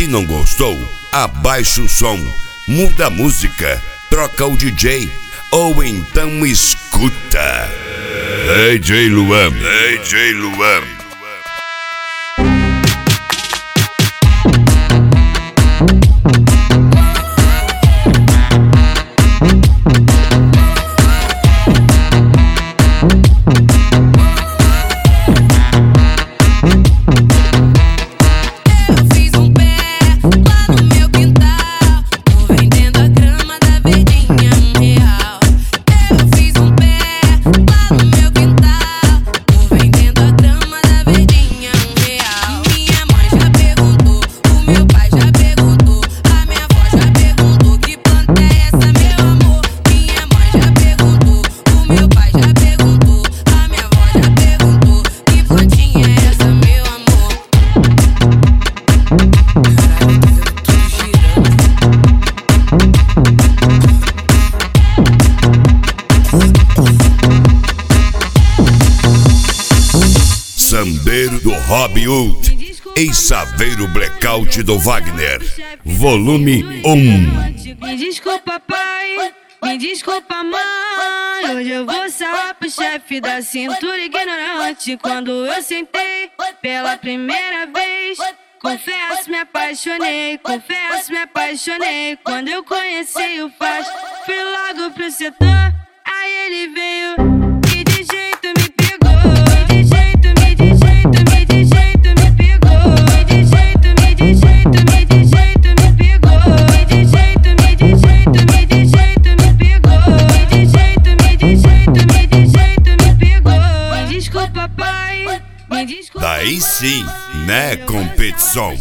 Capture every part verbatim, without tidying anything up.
Se não gostou, abaixa o som, muda a música, troca o D J ou então escuta. D J Luan, D J Luan. Sambeiro do Rob Hood e Saveiro Blackout do Wagner, volume um. Me desculpa, pai, me desculpa, mãe. Hoje eu vou salar pro chefe da cintura ignorante. Quando eu sentei pela primeira vez, confesso, me apaixonei, confesso, me apaixonei. Quando eu conheci o Faz, fui logo pro setor. Aí ele veio e de jeito me pegou. E de jeito, me de jeito, me de jeito me pegou. E de jeito, me de jeito, me de jeito me pegou. E de jeito, me de jeito, me de jeito me pegou. E de jeito, me de jeito, me de jeito me pegou. Me desculpa, pai, me desculpa. Daí sim, né, competição.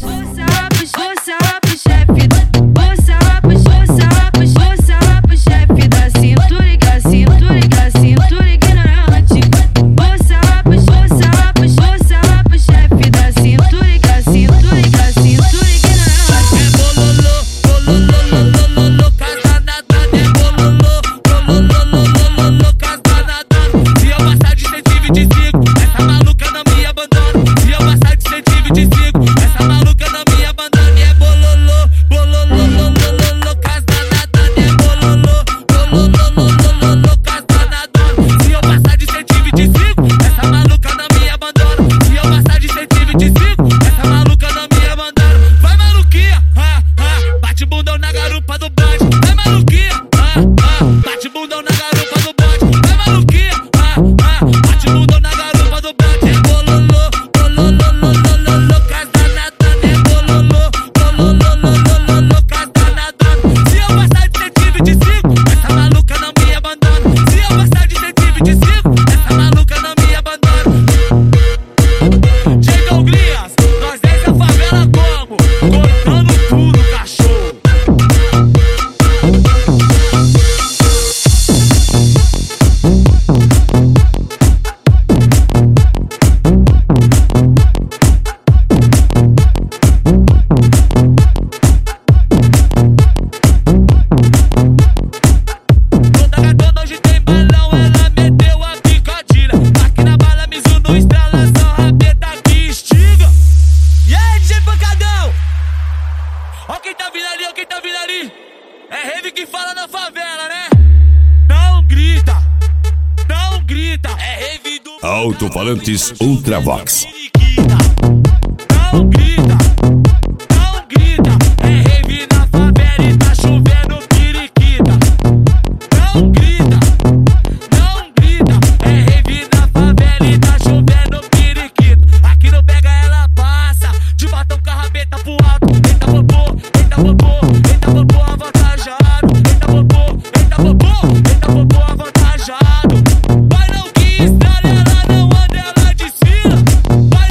Ó quem tá vindo ali, ó quem tá vindo ali. É rave que fala na favela, né? Não grita, não grita. É rave do Alto-falantes Ultravox. Não grita, não grita. É rave na favela e tá chovendo periquita. Não grita, não grita. É rave na favela e tá chovendo periquita. Aqui não pega, ela passa de batom com a rabeta pro alto. Eita bobô, eita bobô, eita bobô avantajado. Eita bobô, eita bobô, eita bobô avantajado. Vai não que estrada, ela não anda, ela desfila. Vai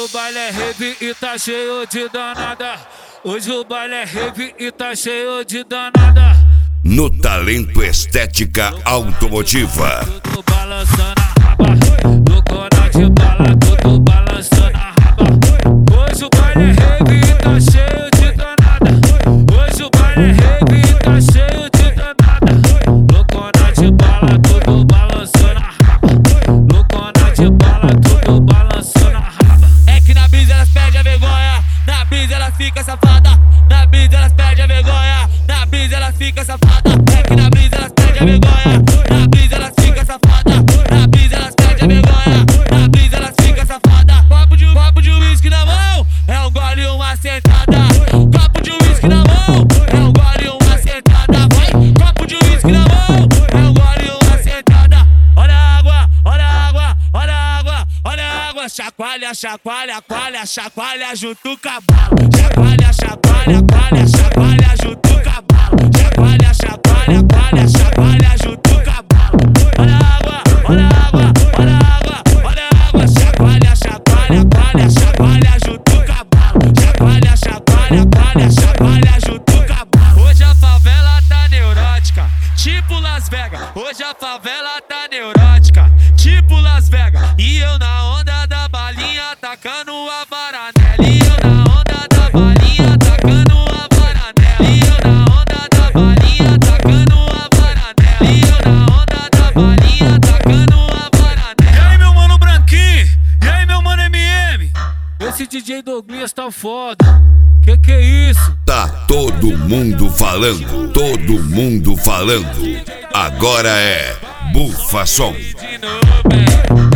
baile é rave e tá cheio de danada. Hoje o baile é rave e tá cheio de danada. No Talento Estética Automotiva. Tudo balançando a raba, no cona de bala, tudo balançando a raba. Hoje o baile é rave e tá cheio de danada. Hoje o baile é rave e tá cheio de danada. No cona de bala, tudo balançando a raba. No cona de bala, tudo balançando a raba. É que na brisa elas perdem a vergonha, na brisa elas ficam safada. Na brisa elas perdem a vergonha, na brisa elas ficam safada. É que na brisa elas perdem a vergonha, na brisa elas ficam safada. Na brisa elas perdem a vergonha, na brisa elas ficam safada. Copo de copo de uísque na mão, é um gole e uma sentada. Copo de uísque na mão, é um gole e uma sentada. Vai, copo de uísque na mão, é um gole e uma sentada. Olha a água, olha a água, olha a água, olha a água. Chacoalha, chacoalha, chacoalha, chacoalha junto com a bala. Chacoalha, chacoalha, chacoalha, chacoalha junto com a bala. Chacoalha, chacoalha, chacoalha, chacoalha junto com a bala. Olha a água, olha a água, olha a água, olha a água. Chacoalha, chacoalha, chacoalha, chacoalha junto com a bala. Chacoalha, chacoalha, chacoalha, chacoalha junto com a bala. Hoje a favela tá neurótica, tipo Las Vegas. Hoje a favela tá neurótica, tipo Las Vegas. E eu na onda da balinha tacando a varanela. E eu na onda da balinha tacando a varanela. E eu na onda da balinha tacando a varanela. E eu na onda da balinha tacando a varanela. E aí meu mano Branquinho, e aí meu mano M M. Esse D J Douglas tá foda. Que que é isso? Tá todo mundo falando, todo mundo falando. Agora é Bufa Som. De novo,